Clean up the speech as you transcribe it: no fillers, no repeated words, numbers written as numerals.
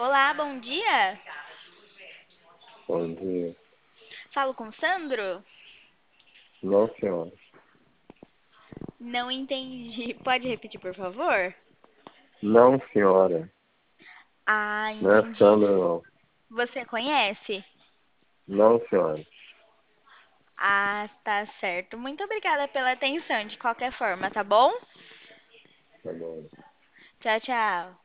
Olá, bom dia. Bom dia. Falo com Sandro? Não, senhora. Não entendi. Pode repetir, por favor? Não, senhora. Ah, Não é entendi. Sandra, não. Você conhece? Não, senhora. Ah, tá certo. Muito obrigada pela atenção, de qualquer forma, tá bom? Tá bom. Tchau, tchau.